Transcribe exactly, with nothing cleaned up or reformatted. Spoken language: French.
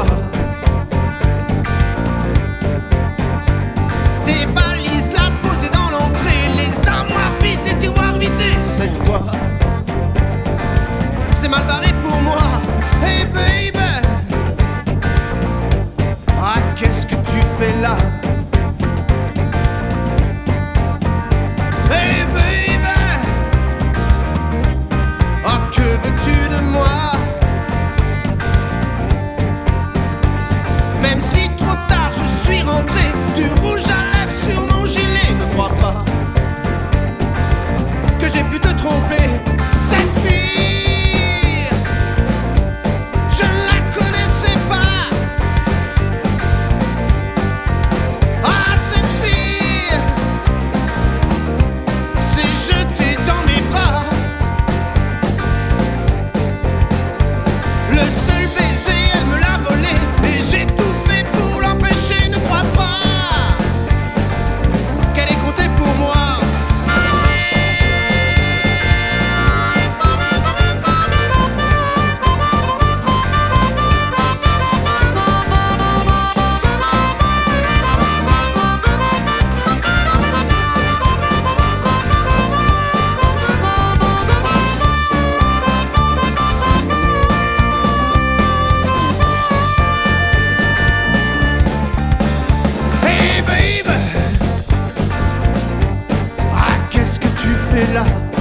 moi. Tes valises là posées dans l'entrée, les armoires vides, les tiroirs vidés. Cette fois, c'est mal barré pour moi. Hey baby, ah qu'est-ce que tu fais là? Hey baby, ah que veux-tu de moi? Même si trop tard je suis rentré, du rouge à lèvres sur mon gilet. Ne crois pas que j'ai pu te tromper. Cette fille, je ne la connaissais pas. Ah cette fille s'est jetée dans mes bras. Le seul baiser elle me l'a volé, et j'ai tout fait pour l'empêcher. Ne crois pas qu'elle est comptée pour moi. Hey baby, ah qu'est-ce que tu fais là?